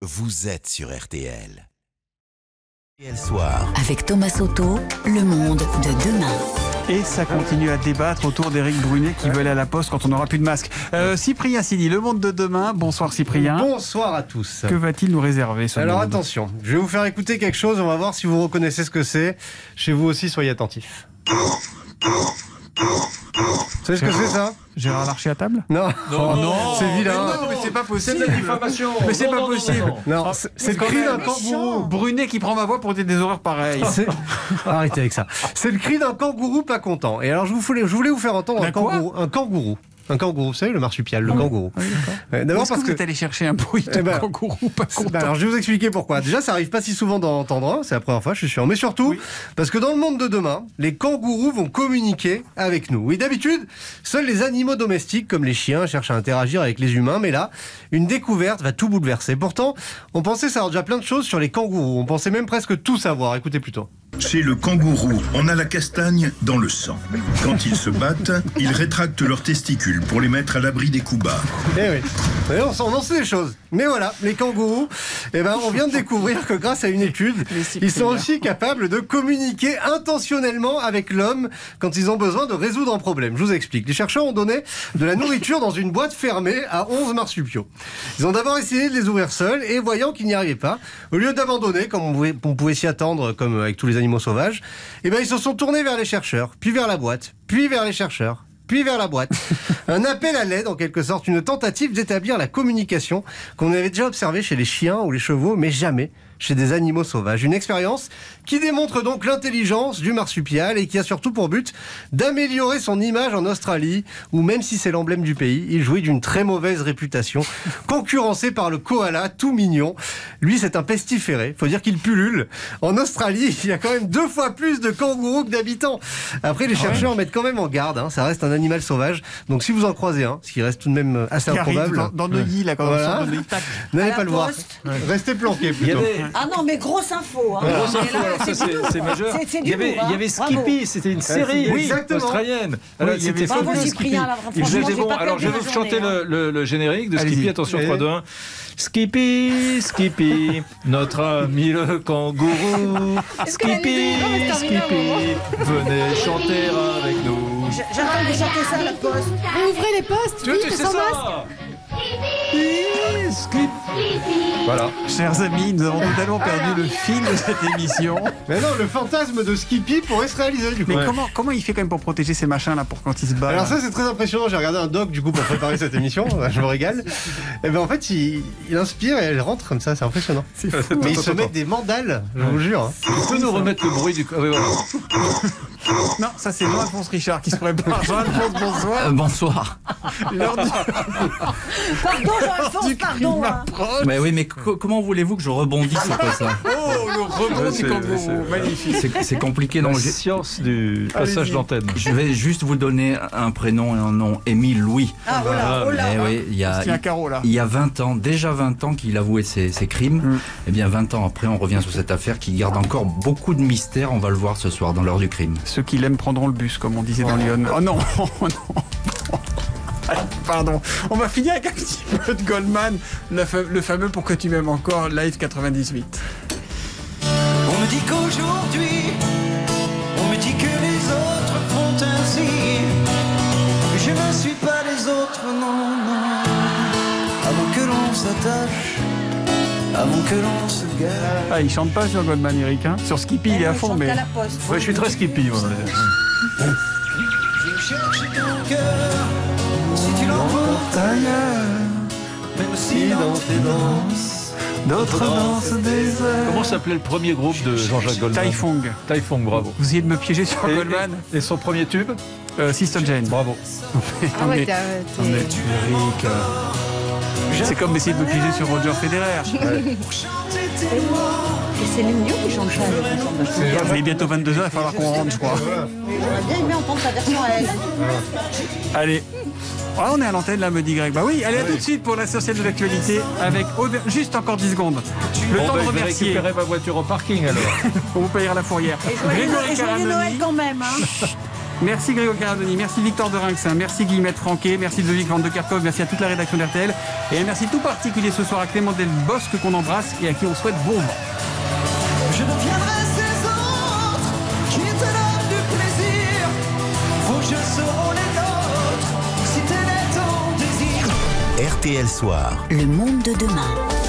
vous êtes sur RTL. RTL Soir. Avec Thomas Soto, le monde de demain. Et ça continue à débattre autour d'Éric Brunet qui veut aller à la poste quand on n'aura plus de masque. Cyprien Sidi, le monde de demain. Bonsoir Cyprien. Bonsoir à tous. Que va-t il nous réserver ce Alors monde? attention, je vais vous faire écouter quelque chose, on va voir si vous reconnaissez ce que c'est. Chez vous aussi, soyez attentifs. Vous savez ce que c'est ça? Gérard Larcher à table? Non, non, c'est vilain. Mais non, mais c'est pas possible. C'est de la diffamation. Mais c'est pas possible. Non, c'est le cri d'un kangourou. Brunet qui prend ma voix pour dire des horreurs pareilles. Arrêtez avec ça. C'est le cri d'un kangourou pas content. Et alors je voulais vous faire entendre un kangourou. Un kangourou, vous savez, le marsupial, le kangourou. Oui, D'abord parce que vous êtes allé chercher un bruit de kangourou pas content. Alors je vais vous expliquer pourquoi. Déjà, ça arrive pas si souvent d'en entendre un, c'est la première fois, je suis sûr. Mais surtout, parce que dans le monde de demain, les kangourous vont communiquer avec nous. Oui, d'habitude, seuls les animaux domestiques, comme les chiens, cherchent à interagir avec les humains. Mais là, une découverte va tout bouleverser. Pourtant, on pensait savoir déjà plein de choses sur les kangourous. On pensait même presque tout savoir. Écoutez plutôt. Chez le kangourou, on a la castagne dans le sang. Quand ils se battent, ils rétractent leurs testicules pour les mettre à l'abri des coups bas. Eh oui, on en sait des choses. Mais voilà, les kangourous, on vient de découvrir que grâce à une étude, ils sont aussi capables de communiquer intentionnellement avec l'homme quand ils ont besoin de résoudre un problème. Je vous explique. Les chercheurs ont donné de la nourriture dans une boîte fermée à 11 marsupiaux. Ils ont d'abord essayé de les ouvrir seuls et voyant qu'ils n'y arrivaient pas, au lieu d'abandonner, comme on pouvait s'y attendre, comme avec tous les animaux sauvages, ils se sont tournés vers les chercheurs, puis vers la boîte, puis vers les chercheurs, puis vers la boîte. Un appel à l'aide, en quelque sorte, une tentative d'établir la communication qu'on avait déjà observée chez les chiens ou les chevaux, mais jamais chez des animaux sauvages. Une expérience qui démontre donc l'intelligence du marsupial et qui a surtout pour but d'améliorer son image en Australie, où même si c'est l'emblème du pays, il jouit d'une très mauvaise réputation, concurrencé par le koala, tout mignon. Lui, c'est un pestiféré, faut dire qu'il pullule. En Australie, il y a quand même 2 fois plus de kangourous que d'habitants. Après, les chercheurs mettent quand même en garde, ça reste un animal sauvage, donc si vous en croisez un, ce qui reste tout de même assez improbable... Dans Neuilly, là, quand voilà. on sort de N'allez pas le voir. Restez planqués plutôt. Ah non, mais grosse info. Grosse info, alors ça c'est majeur. Il y avait Skippy, c'était une série australienne. Alors, c'était bravo Cyprien, là, franchement, j'ai pas alors je vais vous chanter le générique de Skippy, attention, 3, 2, 1. Skippy, Skippy, notre ami le kangourou. Skippy, Skippy, venez chanter avec nous. J'attends de chanter ça à la poste. Ouvrez les postes, Tu vite, sais sans masque. ça? Voilà. Chers amis, nous avons totalement perdu le fil de cette émission. Mais non, le fantasme de Skippy pourrait se réaliser du coup. Mais comment il fait quand même pour protéger ces machins là pour quand il se bat? Alors ça c'est très impressionnant, j'ai regardé un doc du coup pour préparer cette émission, je me régale. Et en fait il inspire et elle rentre comme ça, c'est impressionnant. C'est fou. Mais il se met des mandales, je vous jure. Tu peux nous remettre le bruit du... Ah, oui, voilà. Non, ça c'est Jean-Alphonse Richard qui se prépare. Jean-Alphonse, bonsoir. Bonsoir. L'heure du... Pardon Jean-Alphonse, pardon. Mais oui, mais comment voulez-vous que je rebondisse après ça? Oh, le rebond du kangourou, magnifique. C'est compliqué. La Donc, science du passage d'antenne. je vais juste vous donner un prénom et un nom. Émile Louis. Ah voilà, oh là. Eh oui, il y a 20 ans, déjà 20 ans qu'il avouait ses crimes. Et bien 20 ans après, on revient sur cette affaire qui garde encore beaucoup de mystères. On va le voir ce soir dans l'heure du crime. Ceux qui l'aiment prendront le bus, comme on disait dans Lyon. Oh non, oh non. Pardon. On va finir avec un petit peu de Goldman, le fameux Pour que tu m'aimes encore, live 98. On me dit qu'aujourd'hui, on me dit que les autres font ainsi. Je ne suis pas les autres, non, non. Avant que l'on s'attache, avant que l'on se gare. Ah, il chante pas sur Goldman, Eric, hein. Sur Skippy, il est à fond, mais... Ouais, je suis très Skippy, moi. Je cherche ton cœur, si tu l'emportes ailleurs, même si dans tes danses, d'autres dansent des heures. Comment s'appelait le premier groupe de Jean-Jacques Goldman? Taifong. Taifong, bravo. Vous essayez de me piéger sur Goldman. Et son premier tube? Sister Jane. Bravo. Ah ouais, Eric. C'est comme essayer de me piéger sur Roger Federer. Et c'est Léon qui chante ça. Il est bientôt 22h, il va falloir qu'on rentre, je crois. J'aurais bien aimé entendre sa version à elle. Allez. Ah, on est à l'antenne là, me dit Greg. Bah oui, allez, à tout de suite pour l'essentiel de l'actualité avec juste encore 10 secondes. Le temps de je vais remercier. récupérer ma voiture au parking alors. On vous payera la fourrière. Et joyeux Noël quand même. Hein. Merci Grégory Caradoni, merci Victor de Rinxin, merci Guillemette Franquet, merci Ludovic Van de Kerkhove, merci à toute la rédaction d'RTL et un merci tout particulier ce soir à Clément Delbosque qu'on embrasse et à qui on souhaite bon vent. Je deviendrai ces autres qui te donnent du plaisir. Vos jeux seront les nôtres si tel est ton désir. RTL Soir. Le monde de demain.